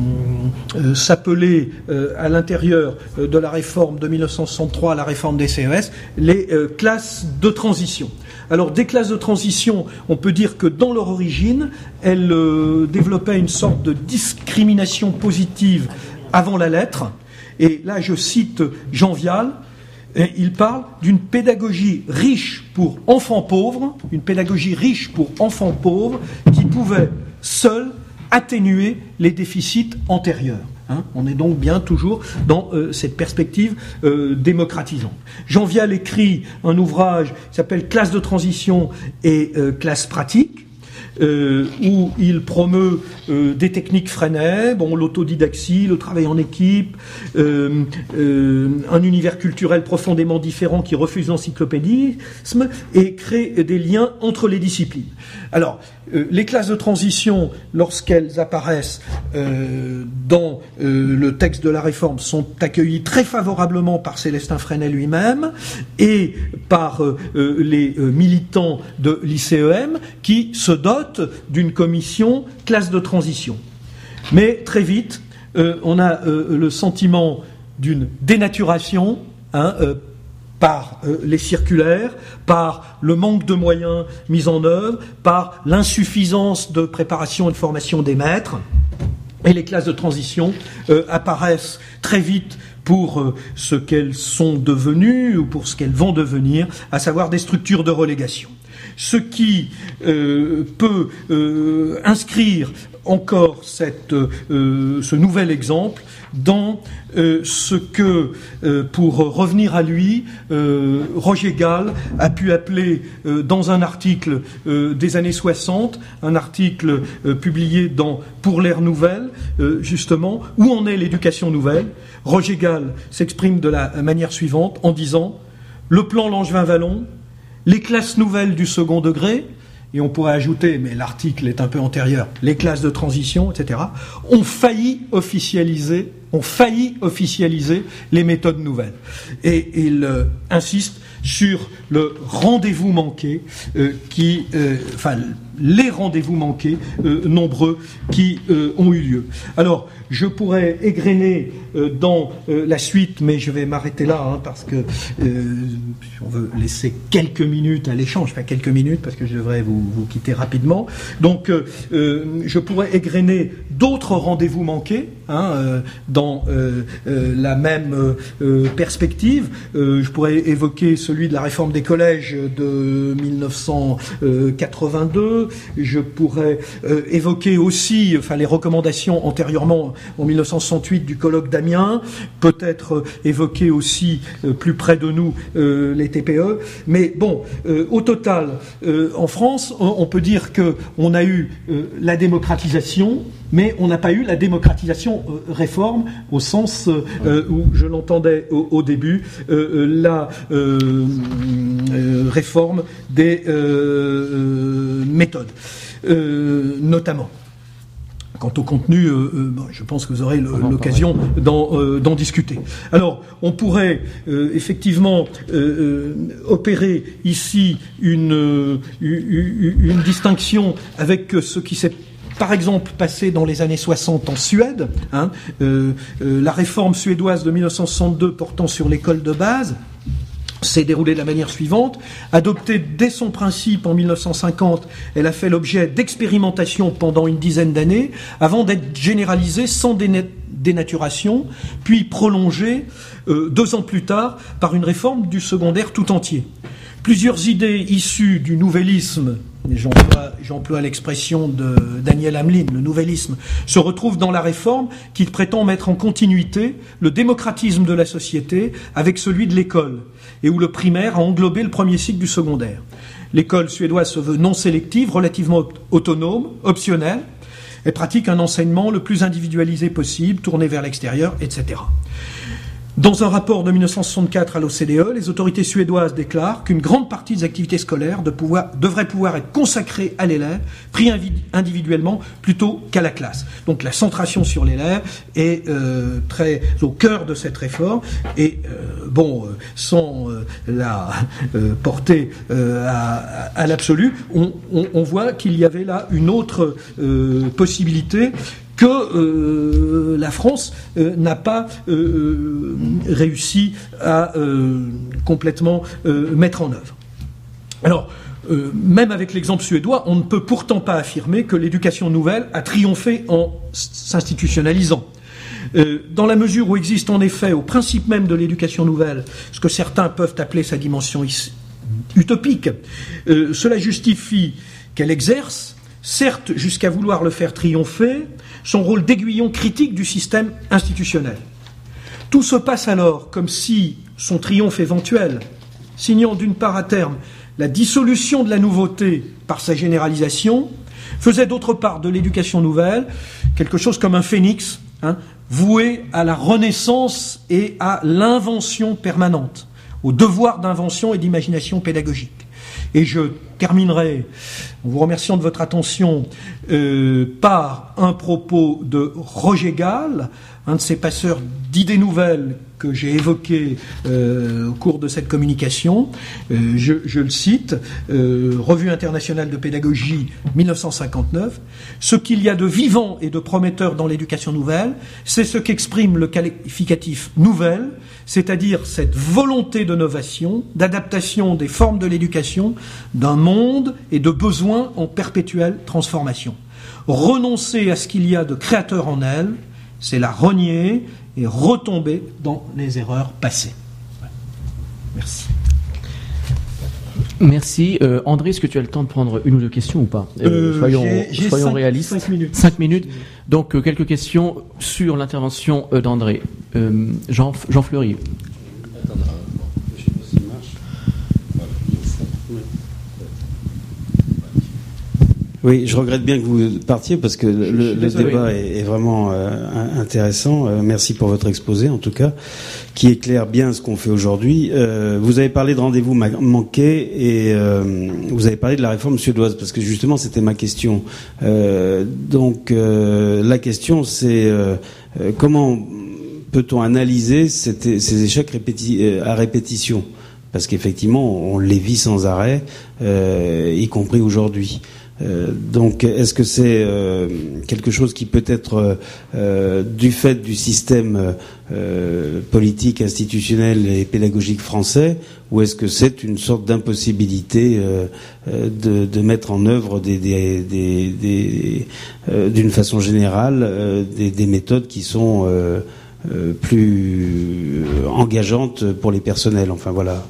A: euh, s'appeler euh, à l'intérieur euh, de la réforme de mille neuf cent soixante-trois, la réforme des C E S, les euh, classes de transition. Alors, des classes de transition, on peut dire que dans leur origine, elles euh, développaient une sorte de discrimination positive avant la lettre. Et là, je cite Jean Vial, et il parle d'une pédagogie riche pour enfants pauvres, une pédagogie riche pour enfants pauvres qui pouvait seule atténuer les déficits antérieurs. Hein, on est donc bien toujours dans euh, cette perspective euh, démocratisante. Jean Vial écrit un ouvrage qui s'appelle « Classe de transition et euh, classe pratique », Euh, où il promeut euh, des techniques Freinet, bon, l'autodidaxie, le travail en équipe, euh, euh, un univers culturel profondément différent qui refuse l'encyclopédisme et crée des liens entre les disciplines. Alors, euh, les classes de transition, lorsqu'elles apparaissent euh, dans euh, le texte de la réforme, sont accueillies très favorablement par Célestin Freinet lui-même et par euh, les euh, militants de l'I C E M qui se dotent d'une commission classe de transition. Mais très vite, euh, on a euh, le sentiment d'une dénaturation hein, euh, par euh, les circulaires, par le manque de moyens mis en œuvre, par l'insuffisance de préparation et de formation des maîtres. Et les classes de transition euh, apparaissent très vite pour euh, ce qu'elles sont devenues ou pour ce qu'elles vont devenir, à savoir des structures de relégation. Ce qui euh, peut euh, inscrire encore cette, euh, ce nouvel exemple dans euh, ce que, euh, pour revenir à lui, euh, Roger Gall a pu appeler euh, dans un article euh, des années soixante, un article euh, publié dans Pour l'ère nouvelle, euh, justement, où en est l'éducation nouvelle. Roger Gall s'exprime de la manière suivante en disant « Le plan Langevin-Vallon, les classes nouvelles du second degré, et on pourrait ajouter, mais l'article est un peu antérieur, les classes de transition, et cetera, ont failli officialiser, ont failli officialiser les méthodes nouvelles. » Et il euh, insiste sur le rendez-vous manqué, euh, qui, euh, enfin, les rendez-vous manqués euh, nombreux qui euh, ont eu lieu. Alors, je pourrais égrener euh, dans euh, la suite, mais je vais m'arrêter là, hein, parce que euh, on veut laisser quelques minutes à l'échange, enfin quelques minutes, parce que je devrais vous, vous quitter rapidement. Donc, euh, euh, je pourrais égrener d'autres rendez-vous manqués, hein, euh, dans euh, euh, la même euh, perspective. Euh, je pourrais évoquer celui de la réforme des collèges de mille neuf cent quatre-vingt-deux. Je pourrais euh, évoquer aussi, enfin, les recommandations antérieurement en mille neuf cent soixante-huit du colloque d'Amiens, peut-être euh, évoquer aussi euh, plus près de nous euh, les T P E. Mais bon, euh, au total, euh, en France, on, on peut dire que on a eu euh, la démocratisation, mais on n'a pas eu la démocratisation euh, réforme au sens euh, où je l'entendais au, au début, euh, la euh, euh, réforme des euh, euh, méthodes, euh, notamment. Quant au contenu, euh, euh, bon, je pense que vous aurez le, l'occasion d'en, euh, d'en discuter. Alors, on pourrait euh, effectivement euh, euh, opérer ici une, euh, une, une distinction avec ce qui s'est par exemple passé dans les années soixante en Suède, hein, euh, euh, la réforme suédoise de mille neuf cent soixante-deux portant sur l'école de base s'est déroulée de la manière suivante. Adoptée dès son principe en mille neuf cent cinquante, elle a fait l'objet d'expérimentations pendant une dizaine d'années, avant d'être généralisée sans déna- dénaturation, puis prolongée euh, deux ans plus tard par une réforme du secondaire tout entier. Plusieurs idées issues du nouvellisme, j'emploie, j'emploie l'expression de Daniel Hamlin, le nouvellisme, se retrouvent dans la réforme qui prétend mettre en continuité le démocratisme de la société avec celui de l'école, et où le primaire a englobé le premier cycle du secondaire. L'école suédoise se veut non sélective, relativement autonome, optionnelle. Elle pratique un enseignement le plus individualisé possible, tourné vers l'extérieur, et cetera. Dans un rapport de mille neuf cent soixante-quatre à l'O C D E, les autorités suédoises déclarent qu'une grande partie des activités scolaires de pouvoir, devrait pouvoir être consacrée à l'élève, pris individuellement plutôt qu'à la classe. Donc la centration sur l'élève est euh, très au cœur de cette réforme et euh, bon, euh, sans euh, la euh, porter euh, à, à l'absolu, on, on, on voit qu'il y avait là une autre euh, possibilité que euh, la France euh, n'a pas euh, réussi à euh, complètement euh, mettre en œuvre. Alors, euh, même avec l'exemple suédois, on ne peut pourtant pas affirmer que l'éducation nouvelle a triomphé en s'institutionnalisant. Euh, dans la mesure où existe en effet, au principe même de l'éducation nouvelle, ce que certains peuvent appeler sa dimension utopique, euh, cela justifie qu'elle exerce, certes jusqu'à vouloir le faire triompher, son rôle d'aiguillon critique du système institutionnel. Tout se passe alors comme si son triomphe éventuel, signant d'une part à terme la dissolution de la nouveauté par sa généralisation, faisait d'autre part de l'éducation nouvelle quelque chose comme un phénix, hein, voué à la renaissance et à l'invention permanente, au devoir d'invention et d'imagination pédagogique. Et je terminerai en vous remerciant de votre attention euh, par un propos de Roger Gall, un de ces passeurs d'idées nouvelles que j'ai évoqué euh, au cours de cette communication. Euh, je, je le cite, euh, Revue internationale de pédagogie mille neuf cent cinquante-neuf. Ce qu'il y a de vivant et de prometteur dans l'éducation nouvelle, c'est ce qu'exprime le qualificatif nouvelle, c'est-à-dire cette volonté de novation, d'adaptation des formes de l'éducation, d'un monde et de besoins en perpétuelle transformation. Renoncer à ce qu'il y a de créateur en elle, c'est la renier et retomber dans les erreurs passées. Merci.
B: Merci. Euh, André, est-ce que tu as le temps de prendre une ou deux questions ou pas euh,
A: euh,
B: Soyons,
A: j'ai, j'ai
B: soyons
A: cinq,
B: réalistes.
A: Cinq minutes.
B: Cinq minutes. Donc, euh, quelques questions sur l'intervention euh, d'André. Euh, Jean, Jean Fleury.
C: Oui, je regrette bien que vous partiez parce que le, le débat est, est vraiment euh, intéressant. Euh, merci pour votre exposé, en tout cas, qui éclaire bien ce qu'on fait aujourd'hui. Euh, vous avez parlé de rendez-vous manqués et euh, vous avez parlé de la réforme suédoise parce que justement, c'était ma question. Euh, donc, euh, la question, c'est euh, comment peut-on analyser cette, ces échecs répéti- à répétition ? Parce qu'effectivement, on les vit sans arrêt, euh, y compris aujourd'hui. Euh, donc, est-ce que c'est euh, quelque chose qui peut être euh, du fait du système euh, politique, institutionnel et pédagogique français, ou est-ce que c'est une sorte d'impossibilité euh, de, de mettre en œuvre des, des, des, des, euh, d'une façon générale euh, des, des méthodes qui sont euh, euh, plus engageantes pour les personnels? Enfin, voilà.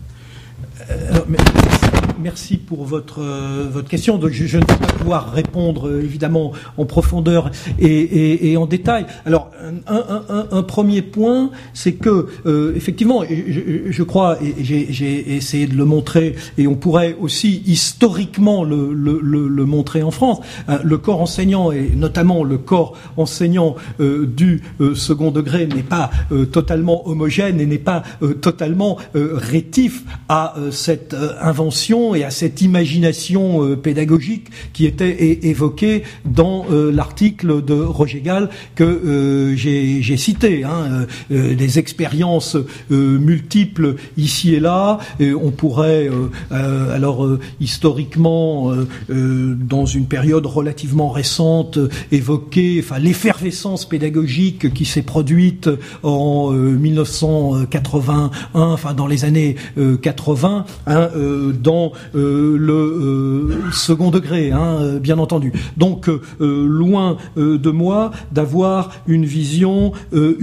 A: Alors, mais... Merci pour votre euh, votre question. Donc, je, je ne vais pas pouvoir répondre euh, évidemment en profondeur et, et, et en détail. Alors, un, un, un, un premier point, c'est que euh, effectivement, je, je crois, et j'ai, j'ai essayé de le montrer, et on pourrait aussi historiquement le, le, le, le montrer en France. Hein, le corps enseignant, et notamment le corps enseignant euh, du euh, second degré, n'est pas euh, totalement homogène et n'est pas euh, totalement euh, rétif à euh, cette euh, invention et à cette imagination euh, pédagogique qui était é- évoquée dans euh, l'article de Roger Gall que euh, j'ai, j'ai cité. Hein, euh, des expériences euh, multiples ici et là. Et on pourrait, euh, euh, alors euh, historiquement, euh, euh, dans une période relativement récente, euh, évoquer, enfin, l'effervescence pédagogique qui s'est produite en euh, mille neuf cent quatre-vingt-un, enfin dans les années euh, quatre-vingts, hein, euh, dans Euh, le euh, second degré, hein, euh, bien entendu. Donc, euh, loin euh, de moi d'avoir une vision euh,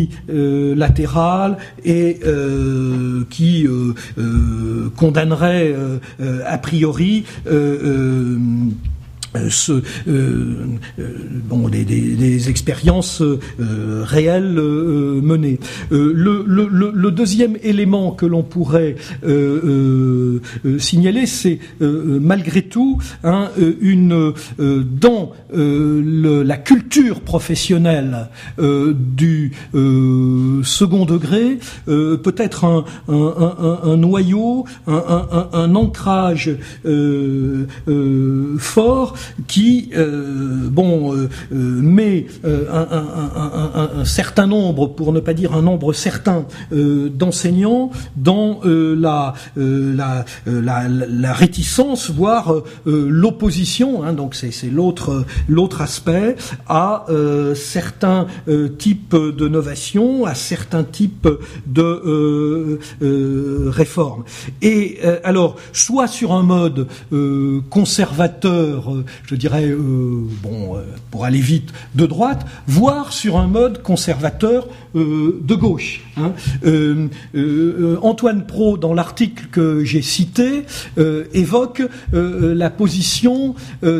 A: unilatérale et euh, qui euh, euh, condamnerait euh, euh, a priori euh, euh, Ce, euh, euh, bon, des, des, des expériences euh, réelles euh, menées. Euh, le, le, le deuxième élément que l'on pourrait euh, euh, signaler, c'est euh, malgré tout hein, une euh, dans euh, le, la culture professionnelle euh, du euh, second degré, euh, peut-être un, un, un, un noyau, un, un, un ancrage euh, euh, fort qui euh, bon euh, met euh, un, un, un, un, un certain nombre, pour ne pas dire un nombre certain, euh, d'enseignants dans euh, la, euh, la, la la réticence, voire euh, l'opposition. Hein, donc c'est, c'est l'autre l'autre aspect à euh, certains euh, types de novations, à certains types de euh, euh, réformes. Et euh, alors soit sur un mode euh, conservateur, euh, je dirais, euh, bon, euh, pour aller vite, de droite, voire sur un mode conservateur euh, de gauche. Hein. Euh, euh, Antoine Pro, dans l'article que j'ai cité, euh, évoque euh, la position euh,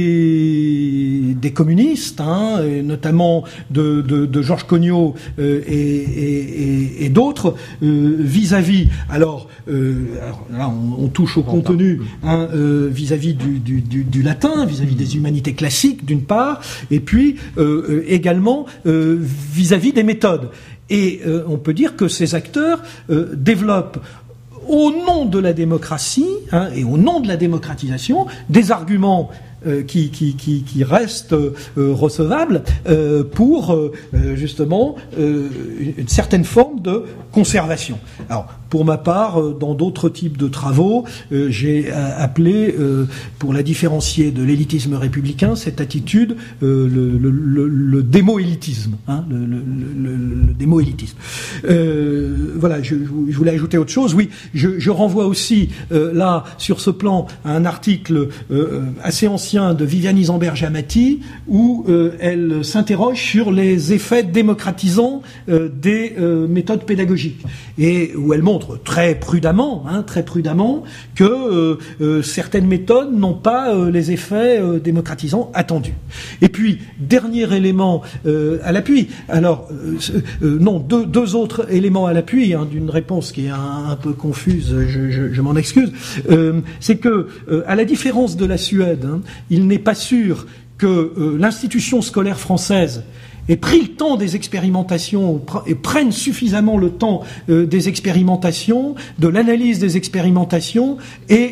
A: des, des communistes, hein, et notamment de, de, de Georges Cognot euh, et, et, et d'autres, euh, vis-à-vis, alors, euh, alors là on, on touche au contenu, hein, euh, vis-à-vis du, du, du, du latin, vis-à-vis des humanités classiques d'une part, et puis euh, également euh, vis-à-vis des méthodes. Et euh, on peut dire que ces acteurs euh, développent au nom de la démocratie, hein, et au nom de la démocratisation, des arguments Euh, qui, qui, qui, qui restent euh, recevables euh, pour euh, justement euh, une certaine forme de conservation. Alors, pour ma part, euh, dans d'autres types de travaux, euh, j'ai appelé, euh, pour la différencier de l'élitisme républicain, cette attitude, euh, le, le, le, le démo-élitisme. Hein, le, le, le, le démo-élitisme. Euh, voilà, je, je voulais ajouter autre chose. Oui, je, je renvoie aussi, euh, là, sur ce plan, à un article euh, assez ancien de Viviane Isambert-Giamatti, où euh, elle s'interroge sur les effets démocratisants euh, des euh, méthodes pédagogiques, et où elle montre très prudemment, hein, très prudemment, que euh, euh, certaines méthodes n'ont pas euh, les effets euh, démocratisants attendus. Et puis, dernier élément euh, à l'appui. Alors, euh, euh, non, deux, deux autres éléments à l'appui, hein, d'une réponse qui est un, un peu confuse, je, je, je m'en excuse. Euh, c'est que, euh, à la différence de la Suède, hein, il n'est pas sûr que euh, l'institution scolaire française ait pris le temps des expérimentations et prenne suffisamment le temps euh, des expérimentations, de l'analyse des expérimentations, et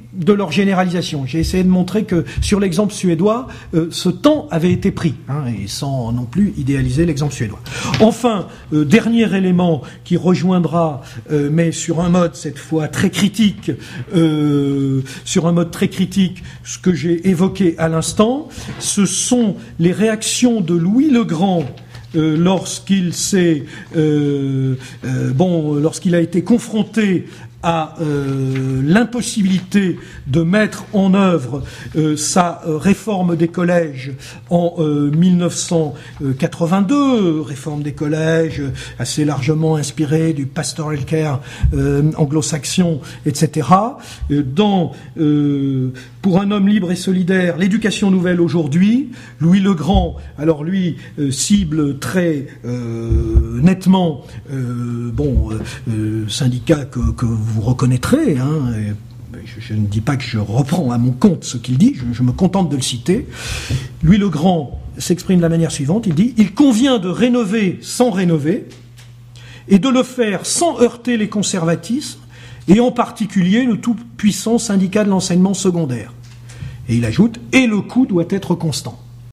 A: de leur généralisation. J'ai essayé de montrer que sur l'exemple suédois, euh, ce temps avait été pris, hein, et sans non plus idéaliser l'exemple suédois. Enfin, euh, dernier élément qui rejoindra, euh, mais sur un mode cette fois très critique, euh, sur un mode très critique, ce que j'ai évoqué à l'instant, ce sont les réactions de Louis le Grand. Euh, lorsqu'il s'est euh, euh, bon, lorsqu'il a été confronté à euh, l'impossibilité de mettre en œuvre euh, sa euh, réforme des collèges en euh, mille neuf cent quatre-vingt-deux, réforme des collèges assez largement inspirée du pastoral care euh, anglo-saxon, et cetera. Euh, dans euh, pour un homme libre et solidaire, l'éducation nouvelle aujourd'hui, Louis le Grand, alors lui euh, cible très euh, nettement, euh, bon, euh, syndicat que, que vous reconnaîtrez, hein, et je, je ne dis pas que je reprends à mon compte ce qu'il dit, je, je me contente de le citer. Louis le Grand s'exprime de la manière suivante, il dit « Il convient de rénover sans rénover, et de le faire sans heurter les conservatismes, et en particulier le tout-puissant syndicat de l'enseignement secondaire. » Et il ajoute « Et le coût doit être constant. »